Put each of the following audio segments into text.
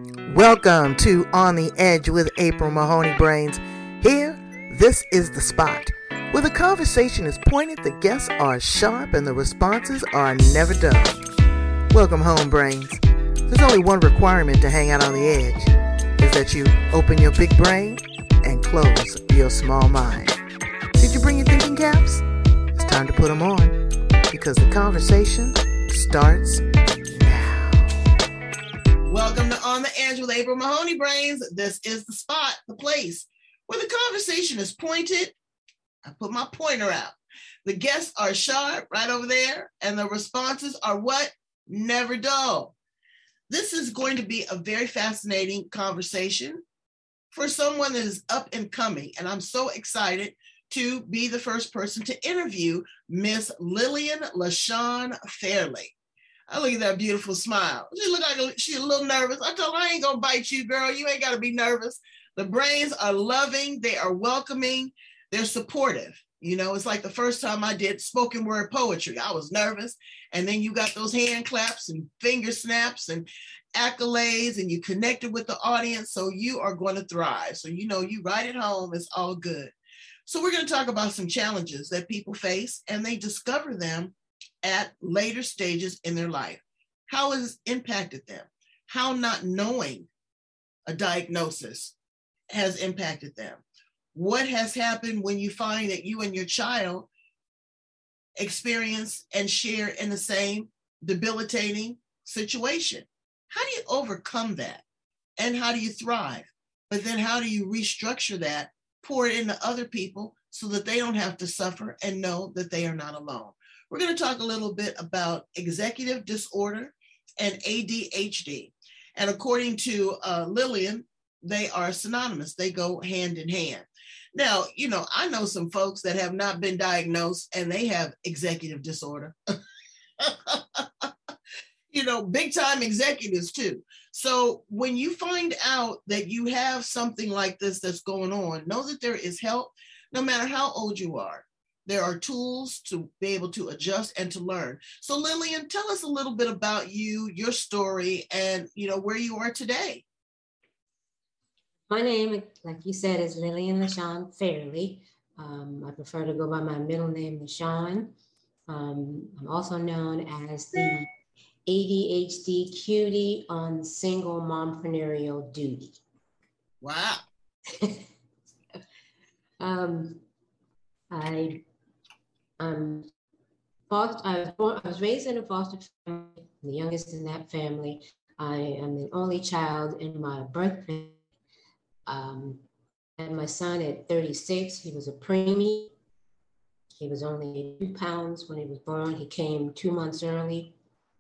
Welcome to On the Edge with April Mahoney Brains. Here, this is the spot where the conversation is pointed, the guests are sharp, and the responses are never dull. Welcome home, Brains. There's only one requirement to hang out on the edge, is that you open your big brain and close your small mind. Did you bring your thinking caps? It's time to put them on, because the conversation starts now. Welcome to On the Edge with April Mahoney Brains. This is the spot, the place where the conversation is pointed. I put my pointer out. The guests are sharp right over there, and the responses are what? Never dull. This is going to be a very fascinating conversation for someone that is up and coming, and I'm so excited to be the first person to interview Miss Lillian LaShawn Fairley. I look at that beautiful smile. She look like she's a little nervous. I told her, I ain't gonna bite you, girl. You ain't gotta be nervous. The Brains are loving, they are welcoming, they're supportive. You know, it's like the first time I did spoken word poetry. I was nervous. And then you got those hand claps and finger snaps and accolades, and you connected with the audience. So you are going to thrive. So, you know, you right at home, it's all good. So we're going to talk about some challenges that people face, and they discover them at later stages in their life. How has it impacted them? How not knowing a diagnosis has impacted them. What has happened when you find that you and your child experience and share in the same debilitating situation? How do you overcome that? And how do you thrive? But then how do you restructure that, pour it into other people so that they don't have to suffer and know that they are not alone? We're going to talk a little bit about executive disorder and ADHD. And according to Lillian, they are synonymous. They go hand in hand. Now, you know, I know some folks that have not been diagnosed and they have executive disorder. You know, big time executives too. So when you find out that you have something like this that's going on, know that there is help, no matter how old you are. There are tools to be able to adjust and to learn. So Lillian, tell us a little bit about you, your story, and, you know, where you are today. My name, like you said, is Lillian LaShawn Fairley. I prefer to go by my middle name, LaShawn. I'm also known as the ADHD cutie on single mompreneur duty. Wow. I was raised in a foster family, the youngest in that family. I am the only child in my birth family. And my son at 36, he was a preemie. He was only 2 pounds when he was born. He came 2 months early.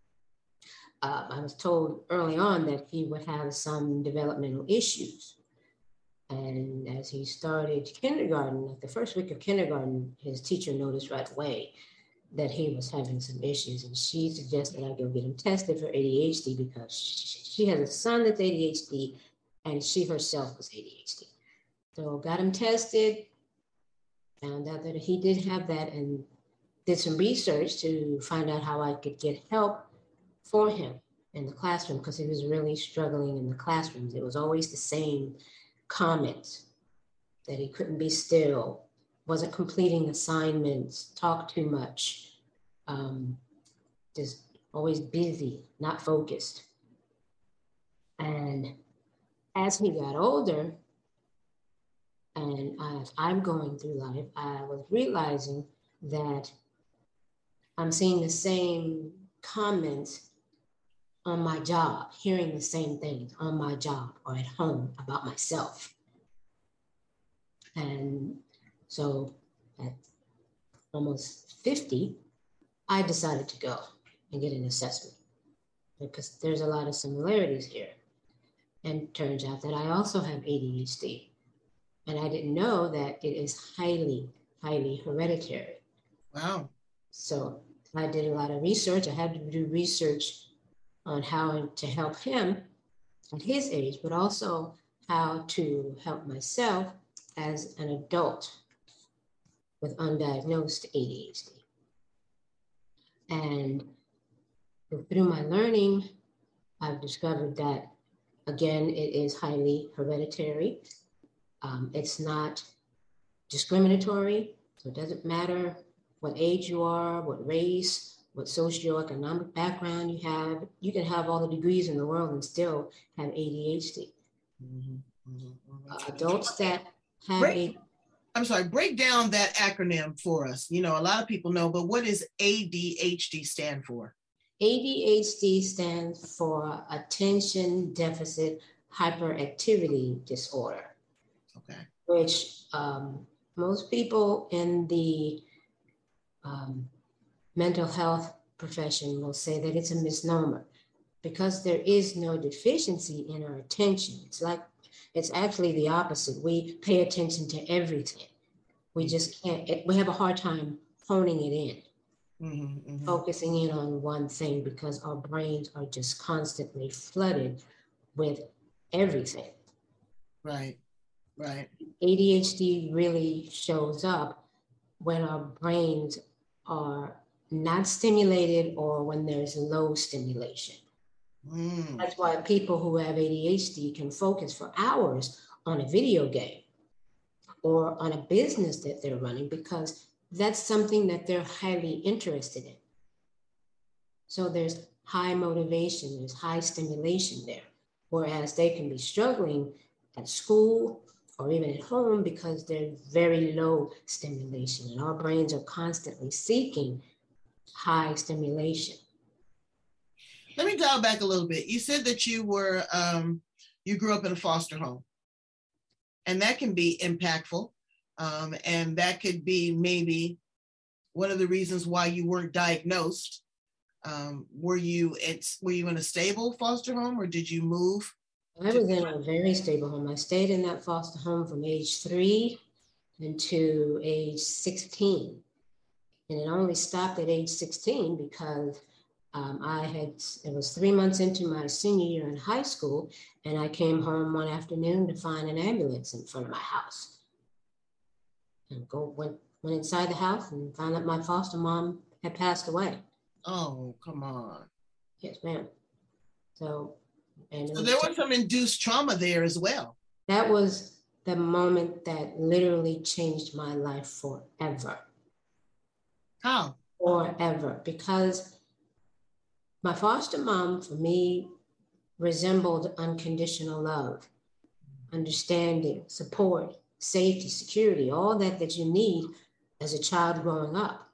I was told early on that he would have some developmental issues. And as he started kindergarten, like the first week of kindergarten, his teacher noticed right away that he was having some issues. And she suggested I go get him tested for ADHD because she has a son that's ADHD and she herself was ADHD. So got him tested, found out that he did have that, and did some research to find out how I could get help for him in the classroom because he was really struggling in the classrooms. It was always the same comments that he couldn't be still, wasn't completing assignments, talked too much, just always busy, not focused. And as he got older, and as I'm going through life, I was realizing that I'm seeing the same comments on my job, hearing the same things on my job or at home about myself. And so at almost 50, I decided to go and get an assessment because there's a lot of similarities here. And it turns out that I also have ADHD. And I didn't know that it is highly, highly hereditary. Wow. So I did a lot of research. I had to do research on how to help him at his age, but also how to help myself as an adult with undiagnosed ADHD. And through my learning, I've discovered that Again, it is highly hereditary. It's not discriminatory, so it doesn't matter what age you are, what race, what socioeconomic background you have. You can have all the degrees in the world and still have ADHD. Adults that have break down that acronym for us. You know, a lot of people know, but what does ADHD stand for? ADHD stands for Attention Deficit Hyperactivity Disorder. Okay. Which most people in the mental health profession will say that it's a misnomer because there is no deficiency in our attention. It's actually the opposite. We pay attention to everything. We just can't, we have a hard time honing it in, focusing in on one thing because our brains are just constantly flooded with everything. Right. ADHD really shows up when our brains are not stimulated or when there's low stimulation. That's why people who have ADHD can focus for hours on a video game or on a business that they're running because that's something that they're highly interested in. So there's high motivation, there's high stimulation there, whereas they can be struggling at school or even at home because there's very low stimulation and our brains are constantly seeking high stimulation. Let me dial back a little bit. You said that you grew up in a foster home, and that can be impactful. And that could be maybe one of the reasons why you weren't diagnosed. Were you in a stable foster home or did you move? I was in a very stable home. I stayed in that foster home from age 3 into age 16. And it only stopped at age 16 because it was 3 months into my senior year in high school, and I came home one afternoon to find an ambulance in front of my house. And went inside the house and found out my foster mom had passed away. Oh, come on. Yes, ma'am. So there was some induced trauma there as well. That was the moment that literally changed my life forever. How? Forever. Because my foster mom, for me, resembled unconditional love, understanding, support, safety, security, all that you need as a child growing up.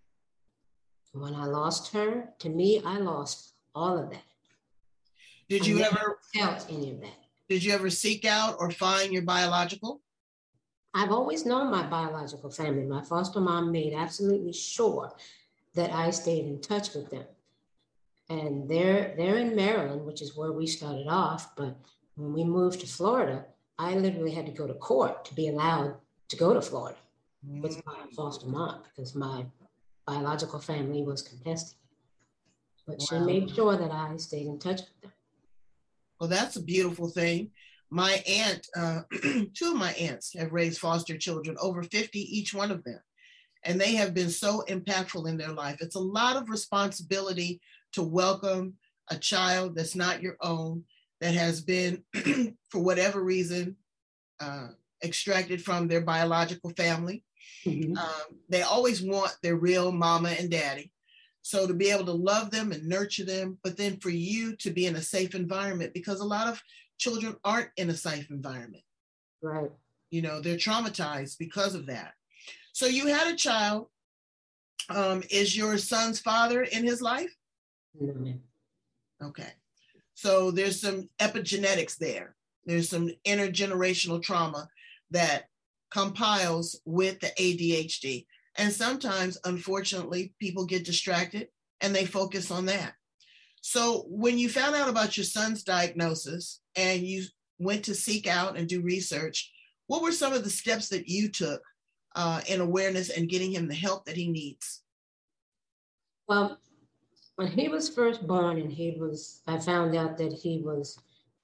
When I lost her, to me, I lost all of that. Did you ever felt any of that? Did you ever seek out or find your biological? I've always known my biological family. My foster mom made absolutely sure that I stayed in touch with them. And they're in Maryland, which is where we started off. But when we moved to Florida, I literally had to go to court to be allowed to go to Florida with my foster mom because my biological family was contesting. But she made sure that I stayed in touch with them. Well, that's a beautiful thing. My aunt, 2 of my aunts have raised foster children, over 50, each one of them. And they have been so impactful in their life. It's a lot of responsibility to welcome a child that's not your own, that has been, for whatever reason, extracted from their biological family. They always want their real mama and daddy. So to be able to love them and nurture them, but then for you to be in a safe environment, because a lot of children aren't in a safe environment. Right. You know, they're traumatized because of that. So you had a child. Is your son's father in his life? No. Okay. So there's some epigenetics there. There's some intergenerational trauma that compiles with the ADHD. And sometimes, unfortunately, people get distracted and they focus on that. So when you found out about your son's diagnosis and you went to seek out and do research, what were some of the steps that you took in awareness and getting him the help that he needs? Well, when he was first born and I found out that he was,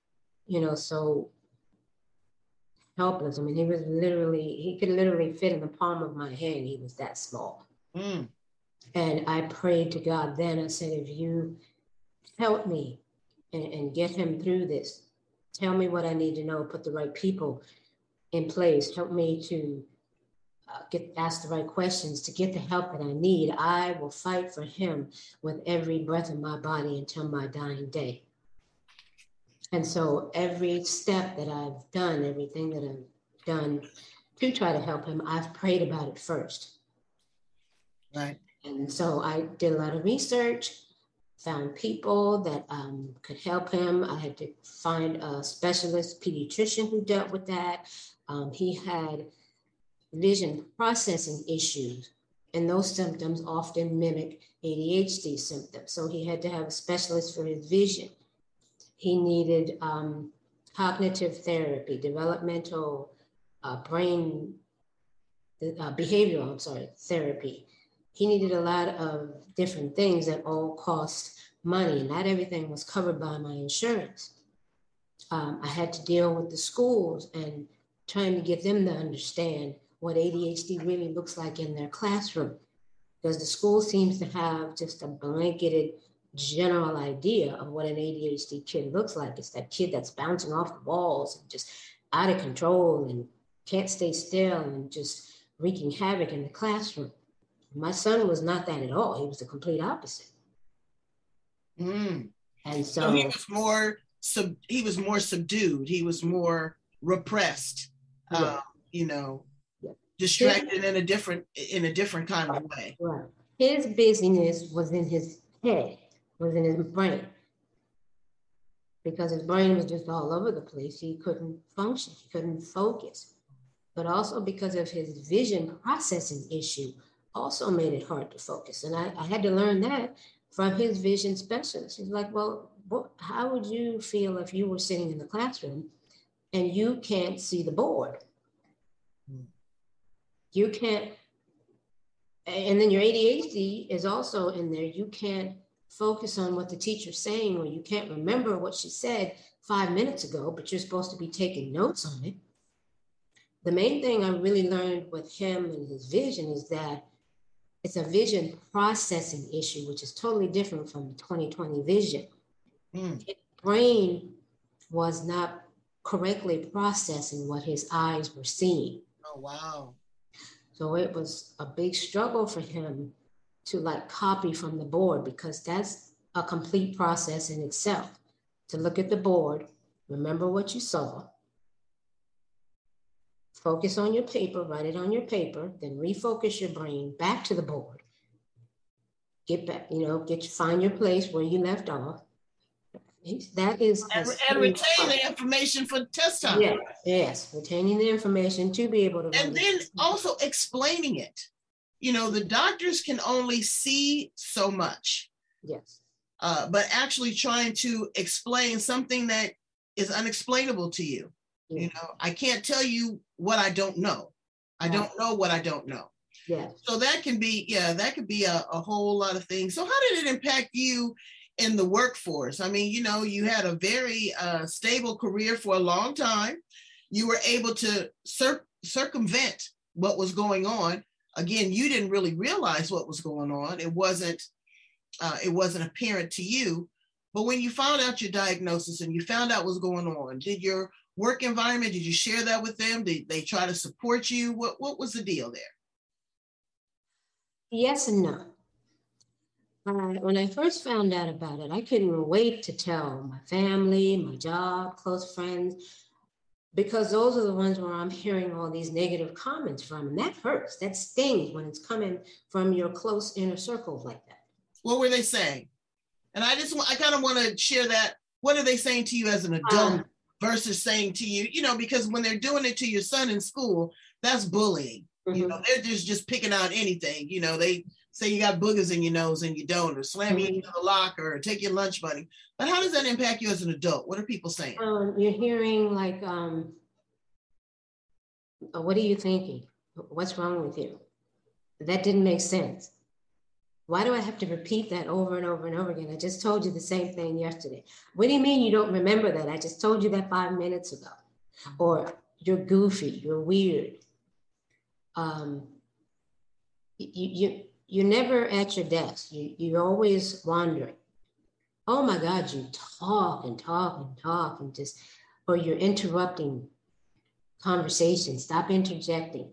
so helpless. I mean, he could literally fit in the palm of my hand. He was that small. And I prayed to God then. I said, if you help me and get him through this, tell me what I need to know, put the right people in place, help me to ask the right questions to get the help that I need. I will fight for him with every breath of my body until my dying day. And so every step that I've done, everything that I've done to try to help him, I've prayed about it first. Right. And so I did a lot of research, found people that could help him. I had to find a specialist pediatrician who dealt with that. He had vision processing issues, and those symptoms often mimic ADHD symptoms. So he had to have a specialist for his vision. He needed cognitive therapy, developmental brain, behavioral, therapy. He needed a lot of different things that all cost money. Not everything was covered by my insurance. I had to deal with the schools and trying to get them to understand what ADHD really looks like in their classroom. Because the school seems to have just a blanketed general idea of what an ADHD kid looks like. It's that kid that's bouncing off the walls and just out of control and can't stay still and just wreaking havoc in the classroom. My son was not that at all. He was the complete opposite. Mm. And so he was more subdued. He was more repressed. Yeah. Distracted in a different kind of way. Right. His busyness was in his head, was in his brain. Because his brain was just all over the place. He couldn't function, he couldn't focus. But also because of his vision processing issue, also made it hard to focus. And I had to learn that from his vision specialist. He's like, well, how would you feel if you were sitting in the classroom and you can't see the board? You can't, and then your ADHD is also in there. You can't focus on what the teacher's saying, or you can't remember what she said 5 minutes ago, but you're supposed to be taking notes on it. The main thing I really learned with him and his vision is that it's a vision processing issue, which is totally different from the 20/20 vision. His brain was not correctly processing what his eyes were seeing. Oh, wow. So it was a big struggle for him to copy from the board, because that's a complete process in itself. To look at the board, remember what you saw, focus on your paper, write it on your paper, then refocus your brain back to the board. Get back, find your place where you left off. That is, and retain the information for test time. Yes, retaining the information to be able to. And then also explaining it. The doctors can only see so much. Yes. But actually trying to explain something that is unexplainable to you. Yeah. I can't tell you what I don't know. I don't know what I don't know. Yeah. So that could be a whole lot of things. So how did it impact you in the workforce? I mean, you had a very stable career for a long time. You were able to circumvent what was going on. Again, you didn't really realize what was going on. It wasn't apparent to you. But when you found out your diagnosis and you found out what was going on, did your work environment, did you share that with them? Did they try to support you? What was the deal there? Yes and no. When I first found out about it, I couldn't wait to tell my family, my job, close friends, because those are the ones where I'm hearing all these negative comments from. And that hurts. That stings when it's coming from your close inner circle like that. What were they saying? And I kind of want to share that. What are they saying to you as an adult versus saying to you, because when they're doing it to your son in school, that's bullying. Mm-hmm. They're just picking out anything. They say you got boogers in your nose and you don't, or slam you into the locker, or take your lunch money. But how does that impact you as an adult? What are people saying? You're hearing what are you thinking? What's wrong with you? That didn't make sense. Why do I have to repeat that over and over and over again? I just told you the same thing yesterday. What do you mean you don't remember that? I just told you that 5 minutes ago. Or you're goofy, you're weird. You're never at your desk. You're always wandering. Oh my God, you talk and talk and talk and just, or you're interrupting conversation. Stop interjecting.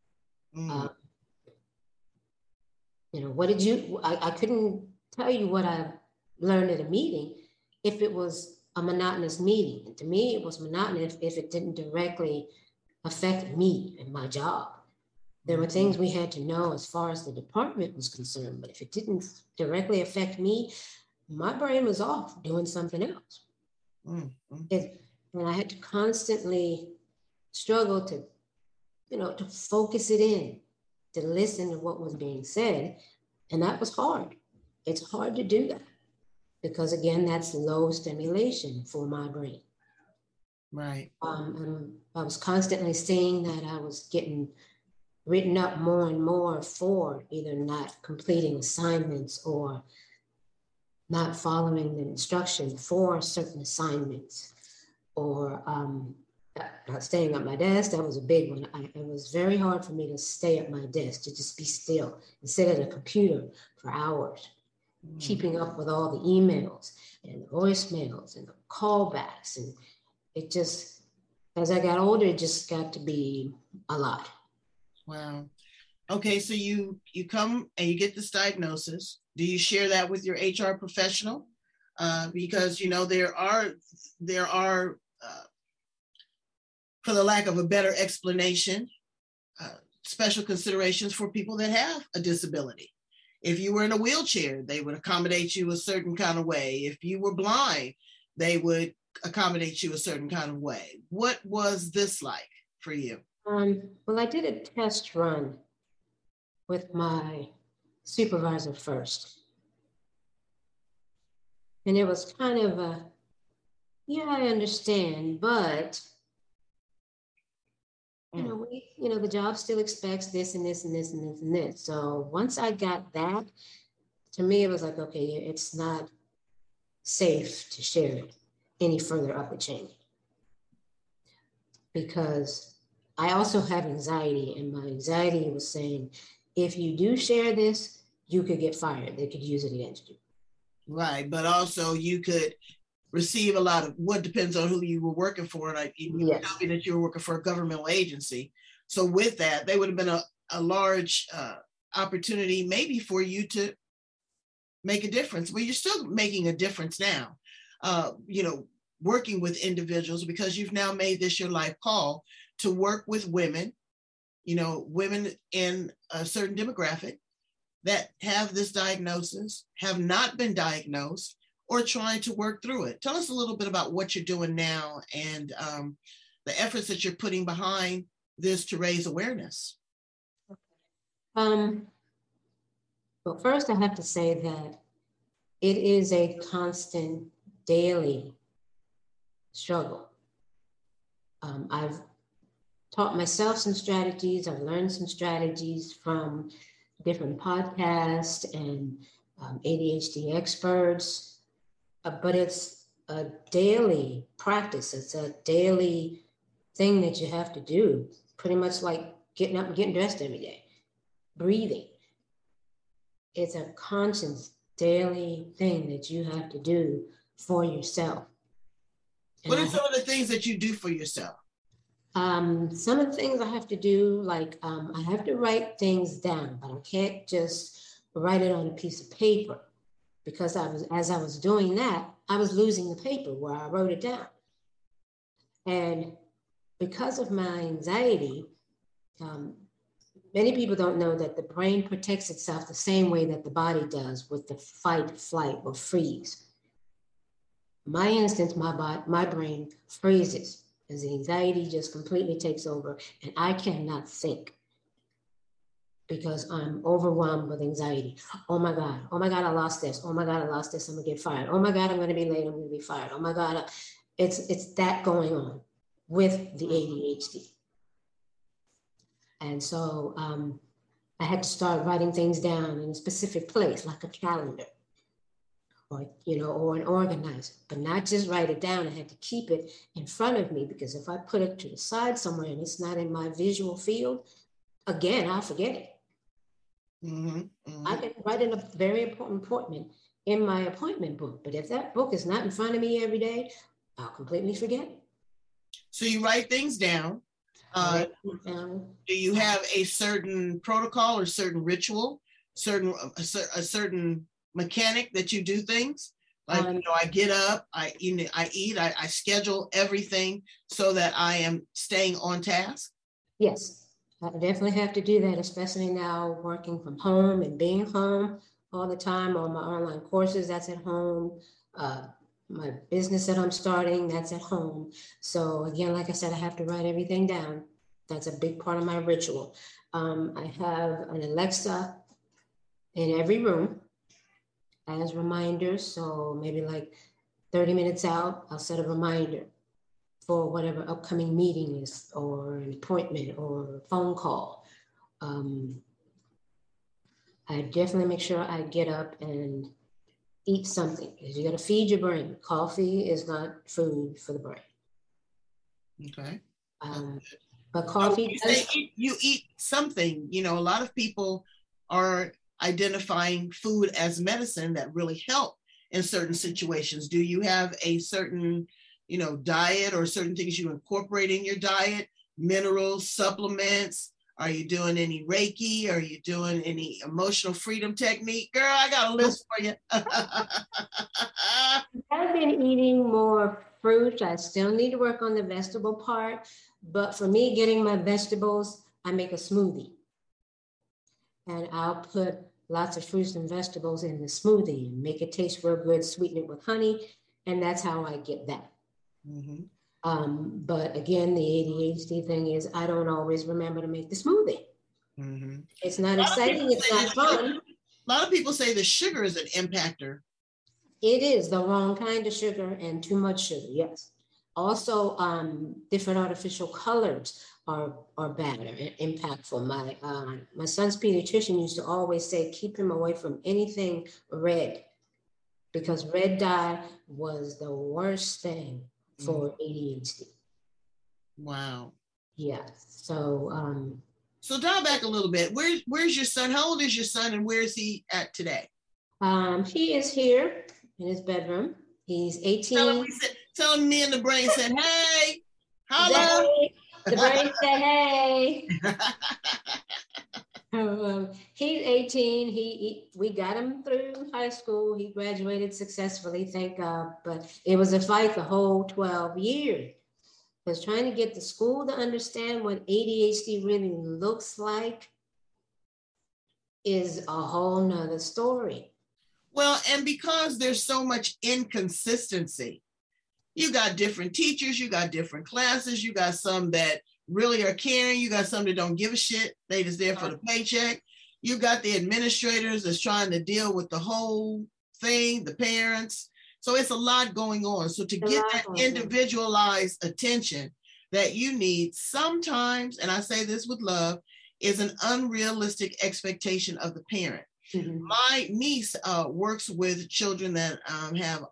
What did you, I couldn't tell you what I learned at a meeting if it was a monotonous meeting. And to me, it was monotonous if it didn't directly affect me and my job. There were things we had to know as far as the department was concerned, but if it didn't directly affect me, my brain was off doing something else. And I had to constantly struggle to, to focus it in, to listen to what was being said. And that was hard. It's hard to do that because, again, that's low stimulation for my brain. Right. And I was constantly seeing that I was getting written up more and more for either not completing assignments or not following the instruction for certain assignments, or not staying at my desk. That was a big one. It was very hard for me to stay at my desk, to just be still and sit at a computer for hours, keeping up with all the emails and the voicemails and the callbacks. And it just, as I got older, it just got to be a lot. Wow. Okay, so you come and you get this diagnosis. Do you share that with your HR professional? Because there are for the lack of a better explanation, special considerations for people that have a disability. If you were in a wheelchair, they would accommodate you a certain kind of way. If you were blind, they would accommodate you a certain kind of way. What was this like for you? Well, I did a test run with my supervisor first. And it was kind of I understand, but the job still expects this and this and this and this and this. So once I got that, to me, it was like, okay, it's not safe to share it any further up the chain. Because I also have anxiety, and my anxiety was saying, if you do share this, you could get fired. They could use it against you. Right, but also you could receive a lot of, what depends on who you were working for. Like you tell me that you were working for a governmental agency. So with that, they would have been a large opportunity maybe for you to make a difference. Well, you're still making a difference now, working with individuals, because you've now made this your life call to work with women, women in a certain demographic that have this diagnosis, have not been diagnosed, or trying to work through it. Tell us a little bit about what you're doing now and the efforts that you're putting behind this to raise awareness. Well, first I have to say that it is a constant daily struggle. I've taught myself some strategies. I've learned some strategies from different podcasts and ADHD experts. But it's a daily practice. It's a daily thing that you have to do, pretty much like getting up and getting dressed every day, breathing. It's a conscious daily thing that you have to do for yourself. What are some of the things that you do for yourself? Some of the things I have to do, like I have to write things down, but I can't just write it on a piece of paper. Because as I was doing that, I was losing the paper where I wrote it down. And because of my anxiety, many people don't know that the brain protects itself the same way that the body does with the fight, flight, or freeze. My instance, my brain freezes as the anxiety just completely takes over, and I cannot think, because I'm overwhelmed with anxiety. Oh my God, I lost this. Oh my God, I lost this, I'm gonna get fired. Oh my God, I'm gonna be late, I'm gonna be fired. Oh my God, it's that going on with the ADHD. And so I had to start writing things down in a specific place, like a calendar, or an organizer, but not just write it down. I had to keep it in front of me, because if I put it to the side somewhere and it's not in my visual field, again, I'll forget it. I can write in a very important appointment in my appointment book, but if that book is not in front of me every day, I'll completely forget it. So you write things down. Do you have a certain protocol or certain ritual, a certain mechanic that you do things? Like, I get up, I eat, I schedule everything so that I am staying on task. Yes, I definitely have to do that, especially now working from home and being home all the time. On my online courses, that's at home. My business that I'm starting, that's at home. So again, like I said, I have to write everything down. That's a big part of my ritual. I have an Alexa in every room as reminders. So maybe like 30 minutes out, I'll set a reminder for whatever upcoming meeting is, or an appointment, or a phone call. I definitely make sure I get up and eat something, because you got to feed your brain. Coffee is not food for the brain. Okay. But coffee you eat something. A lot of people are identifying food as medicine that really help in certain situations. Do you have a certain diet, or certain things you incorporate in your diet? Minerals, supplements? Are you doing any Reiki? Are you doing any emotional freedom technique? Girl, I got a list for you. I've been eating more fruit. I still need to work on the vegetable part, but for me, getting my vegetables, I make a smoothie. And I'll put lots of fruits and vegetables in the smoothie and make it taste real good, sweeten it with honey, and that's how I get that. Mm-hmm. But again, the ADHD thing is I don't always remember to make the smoothie. Mm-hmm. It's not exciting. It's not fun. A lot of people say the sugar is an impactor. It is the wrong kind of sugar and too much sugar. Yes. Also, different artificial colors are bad or impactful. My son's pediatrician used to always say, keep him away from anything red, because red dye was the worst thing for ADHD. Wow. Yeah. So so dial back a little bit. Where's your son? How old is your son, and where is he at today? He is here in his bedroom. He's 18. Tell him me and the brain said, hey, holla. The brain said, hey. He's 18. We got him through high school. He graduated successfully, thank God. But it was a fight the whole 12 years. Because trying to get the school to understand what ADHD really looks like is a whole nother story. Well, and because there's so much inconsistency, you got different teachers, you got different classes, you got some that really are caring, you got some that don't give a shit, they just there for the paycheck. You got the administrators that's trying to deal with the whole thing, the parents. So it's a lot going on. So to get that individualized attention that you need sometimes, and I say this with love, is an unrealistic expectation of the parent. Mm-hmm. My niece works with children that have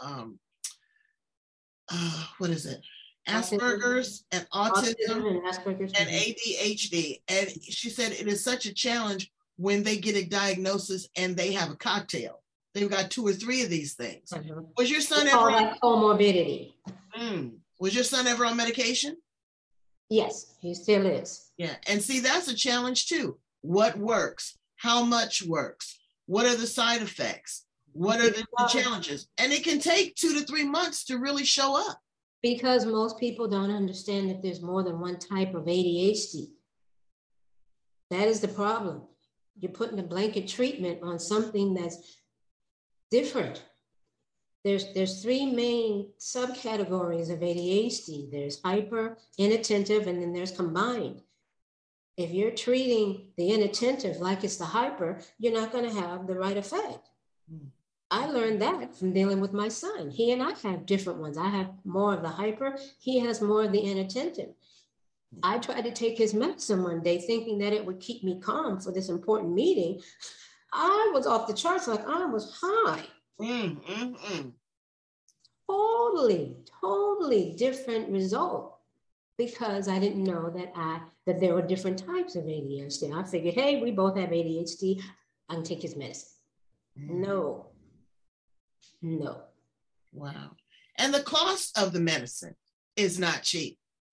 what is it? Asperger's and autism and ADHD. And she said it is such a challenge when they get a diagnosis and they have a cocktail. They've got 2 or 3 of these things. Mm-hmm. Was your son ever on comorbidity? Was your son ever on medication? Yes, he still is. Yeah, and see, that's a challenge too. What works? How much works? What are the side effects? What are the challenges? And it can take 2 to 3 months to really show up. Because most people don't understand that there's more than one type of ADHD. That is the problem. You're putting a blanket treatment on something that's different. There's 3 main subcategories of ADHD. There's hyper, inattentive, and then there's combined. If you're treating the inattentive like it's the hyper, you're not going to have the right effect. I learned that from dealing with my son. He and I have different ones. I have more of the hyper. He has more of the inattentive. I tried to take his medicine one day thinking that it would keep me calm for this important meeting. I was off the charts, like I was high. Totally different result, because I didn't know that there were different types of ADHD. I figured, hey, we both have ADHD. I can take his medicine. No. Wow. And the cost of the medicine is not cheap.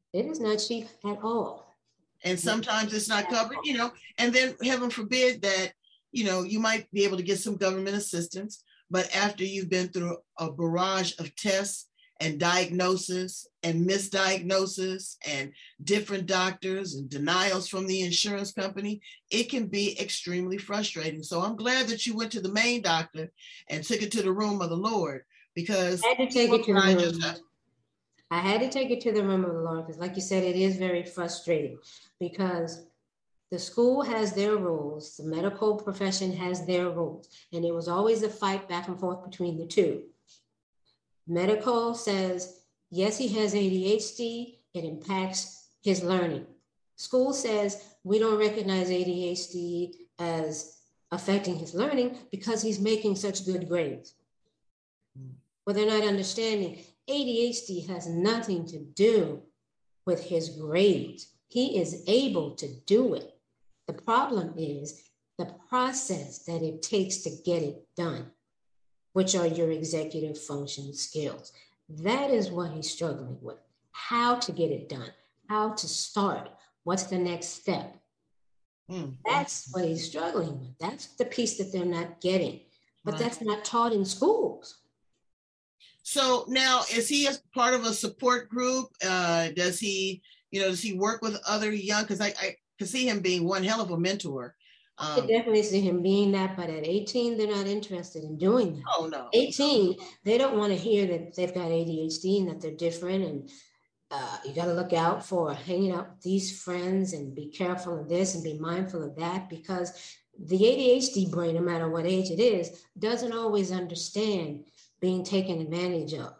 It is not cheap at all. And sometimes it's not covered, and then heaven forbid that, you might be able to get some government assistance, but after you've been through a barrage of tests and diagnosis and misdiagnosis and different doctors and denials from the insurance company, it can be extremely frustrating. So I'm glad that you went to the main doctor and took it to the room of the Lord, because I had to take it to the room. I had to take it to the room of the Lord because, like you said, it is very frustrating because the school has their rules, the medical profession has their rules, and it was always a fight back and forth between the two. Medical says, yes, he has ADHD, it impacts his learning. School says, we don't recognize ADHD as affecting his learning because he's making such good grades. But they're not understanding ADHD has nothing to do with his grades. He is able to do it. The problem is the process that it takes to get it done, which are your executive function skills. That is what he's struggling with. How to get it done, how to start, what's the next step. That's what he's struggling with. That's the piece that they're not getting, but that's not taught in schools. So now, is he a part of a support group? Does he work with other young? Because I can see him being one hell of a mentor. I definitely see him being that, but at 18, they're not interested in doing that. Oh, no. 18, they don't want to hear that they've got ADHD and that they're different. And you got to look out for hanging out with these friends and be careful of this and be mindful of that, because the ADHD brain, no matter what age it is, doesn't always understand being taken advantage of,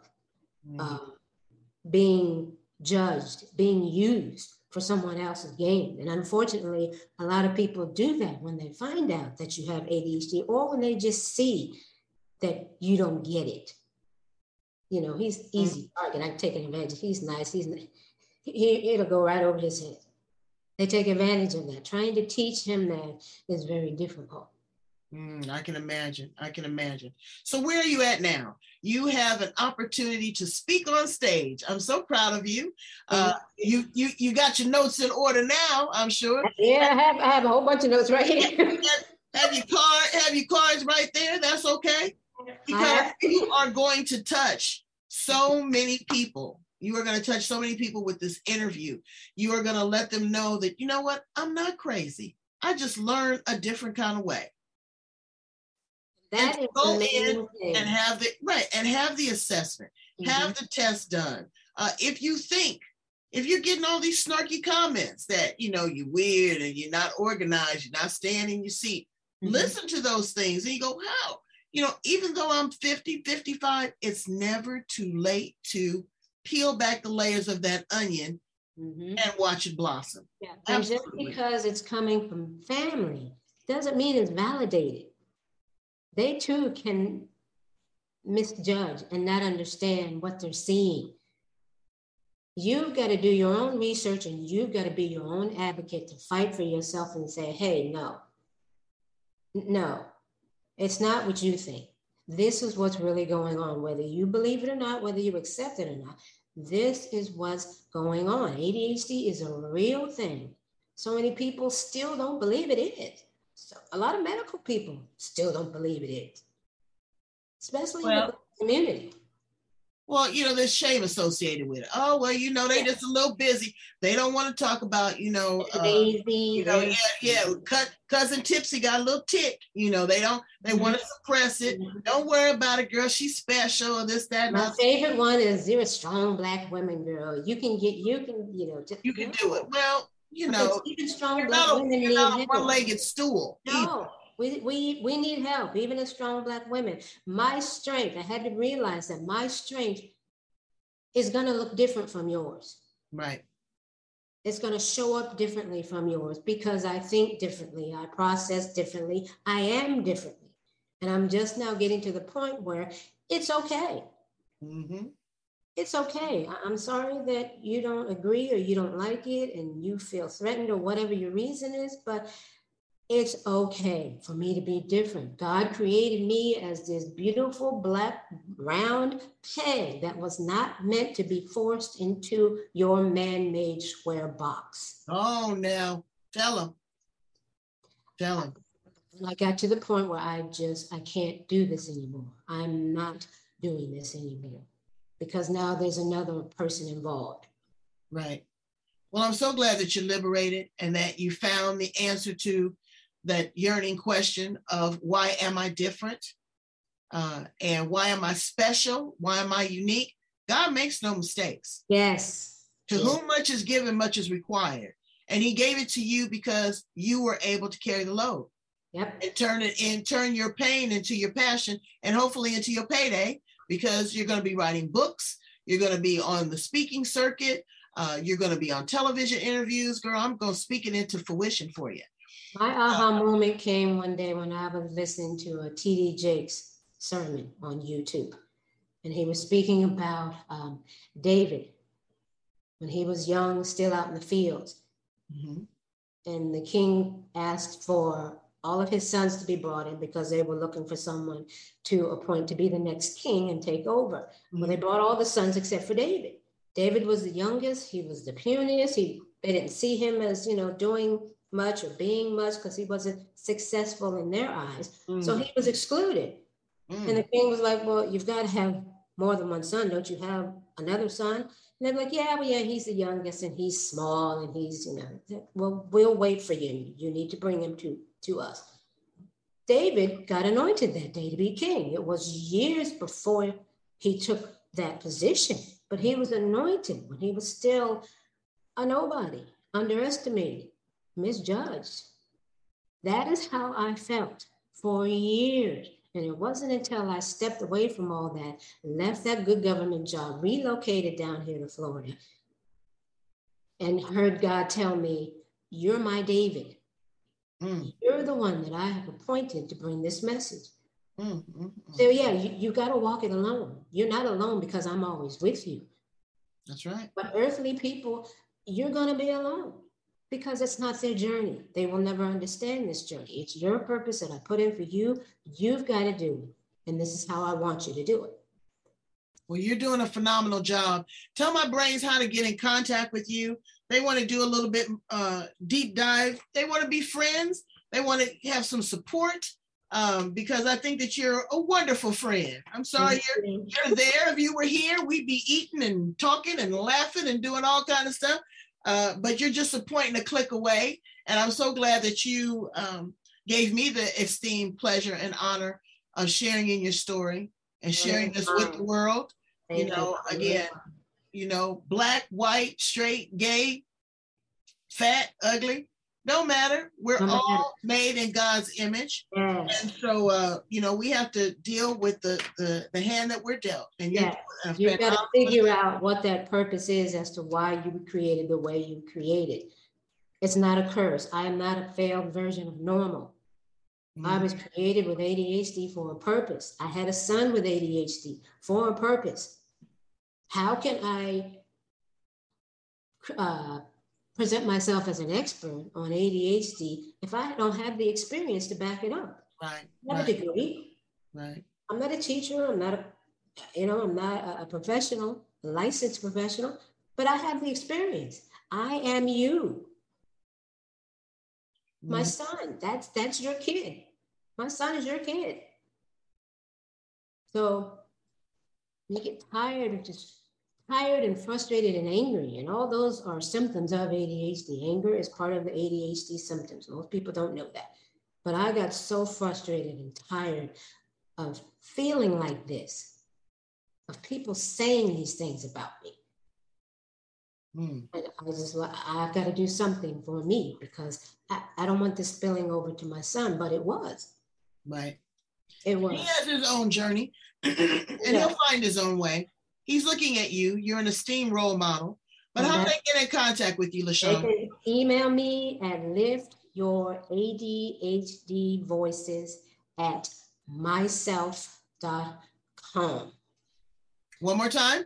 being judged, being used for someone else's gain. And unfortunately, a lot of people do that when they find out that you have ADHD, or when they just see that you don't get it. He's easy target. I'm taking advantage. He's nice. It'll go right over his head. They take advantage of that. Trying to teach him that is very difficult. I can imagine. So where are you at now? You have an opportunity to speak on stage. I'm so proud of you. You got your notes in order now, I'm sure. Yeah, I have a whole bunch of notes right here. Have your cards right there. That's okay. Because you are going to touch so many people. You are going to touch so many people with this interview. You are going to let them know that, you know what? I'm not crazy. I just learned a different kind of way. That is go the main in thing. and have the assessment, have the test done. If you're getting all these snarky comments that, you're weird and you're not organized, you're not staying in your seat, listen to those things and you go, how? Even though I'm 50, 55, it's never too late to peel back the layers of that onion and watch it blossom. Yeah. And just because it's coming from family doesn't mean it's validated. They too can misjudge and not understand what they're seeing. You've got to do your own research, and you've got to be your own advocate to fight for yourself and say, hey, no, it's not what you think. This is what's really going on, whether you believe it or not, whether you accept it or not. This is what's going on. ADHD is a real thing. So many people still don't believe it is. So a lot of medical people still don't believe it is, especially in the community. Well, there's shame associated with it. Oh, well, they just a little busy. They don't want to talk about, lazy. Cousin Tipsy got a little tick. They want to suppress it. Don't worry about it, girl. She's special or this, that. My favorite one is, you're a strong Black woman, girl. You can do it. Well, even strong Black women need a one-legged stool. No, we need help, even as strong Black women. My strength, I had to realize that my strength is going to look different from yours. Right. It's going to show up differently from yours because I think differently, I process differently, I am differently. And I'm just now getting to the point where it's okay. It's okay. I'm sorry that you don't agree or you don't like it and you feel threatened or whatever your reason is, but It's okay for me to be different. God created me as this beautiful black round peg that was not meant to be forced into your man-made square box. Oh, now tell him. Tell him. I got to the point where I can't do this anymore. I'm not doing this anymore because now there's another person involved. Right. Well, I'm so glad that you're liberated and that you found the answer to that yearning question of why am I different? And why am I special? Why am I unique? God makes no mistakes. Yes. To whom much is given, much is required. And he gave it to you because you were able to carry the load. Yep. And turn your pain into your passion and hopefully into your payday, because you're going to be writing books. You're going to be on the speaking circuit. You're going to be on television interviews. Girl, I'm going to speak it into fruition for you. My aha moment came one day when I was listening to a T.D. Jakes sermon on YouTube. And he was speaking about David when he was young, still out in the fields. Mm-hmm. And the king asked for all of his sons to be brought in because they were looking for someone to appoint to be the next king and take over. Mm-hmm. Well, they brought all the sons except for David. David was the youngest. He was the puniest. They didn't see him as, doing much or being much because he wasn't successful in their eyes. Mm. So he was excluded. Mm. And the king was like, well, you've got to have more than one son. Don't you have another son? And they're like, yeah, he's the youngest and he's small and he's, well, we'll wait for you. You need to bring him to us. David got anointed that day to be king. It was years before he took that position, but he was anointed when he was still a nobody, underestimated, misjudged. That is how I felt for years. And it wasn't until I stepped away from all that, left that good government job, relocated down here to Florida, and heard God tell me, you're my David. Mm. You're the one that I have appointed to bring this message. So yeah, you got to walk it alone. You're not alone because I'm always with you. That's right. But earthly people, you're going to be alone because it's not their journey. They will never understand this journey. It's your purpose that I put in for you. You've got to do it. And this is how I want you to do it. Well, you're doing a phenomenal job. Tell my brains how to get in contact with you. They want to do a little bit deep dive. They want to be friends. They want to have some support because I think that you're a wonderful friend. I'm sorry you're there. If you were here, we'd be eating and talking and laughing and doing all kind of stuff. But you're just a point and a click away. And I'm so glad that you gave me the esteemed pleasure and honor of sharing in your story and sharing this with the world. Again, black, white, straight, gay, fat, ugly, don't matter. We're all made in God's image. Yes. And so, we have to deal with the hand that we're dealt. And you've got to figure out what that purpose is as to why you were created the way you created. It's not a curse. I am not a failed version of normal. Mm-hmm. I was created with ADHD for a purpose. I had a son with ADHD for a purpose. How can I present myself as an expert on ADHD if I don't have the experience to back it up? Right. I have a degree. Right. I'm not a teacher. I'm not a professional, a licensed professional, but I have the experience. I am you. Mm-hmm. My son, that's your kid. My son is your kid. So you get tired and frustrated and angry. And all those are symptoms of ADHD. Anger is part of the ADHD symptoms. Most people don't know that. But I got so frustrated and tired of feeling like this, of people saying these things about me. And I was just like, I've got to do something for me because I don't want this spilling over to my son, but it was. Right. It was. He has his own journey and he'll find his own way. He's looking at you. You're an esteemed role model. But how do they get in contact with you, LaShawn? They can email me at liftyourADHDvoices@myself.com. One more time.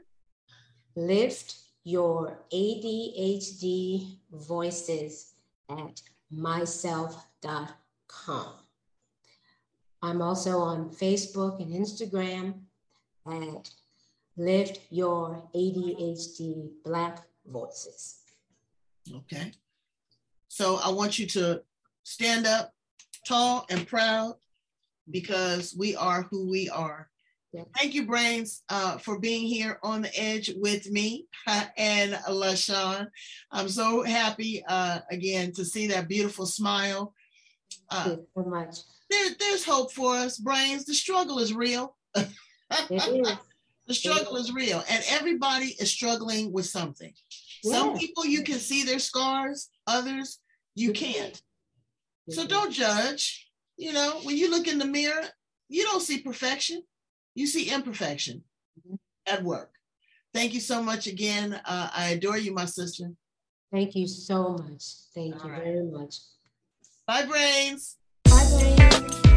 liftyourADHDvoices@myself.com. I'm also on Facebook and Instagram at Lift Your ADHD Black Voices. Okay. So I want you to stand up tall and proud because we are who we are. Yeah. Thank you, Brains, for being here on the edge with me and LaShawn. I'm so happy again to see that beautiful smile. Thank you so much. There's hope for us, Brains. The struggle is real. It is. The struggle is real, and everybody is struggling with something. Yeah. Some people you can see their scars, others you can't. So don't judge. You know, when you look in the mirror, you don't see perfection. You see imperfection at work. Thank you so much again. I adore you, my sister. Thank you so much. Thank you very much. Bye, Brains. Bye, Brains.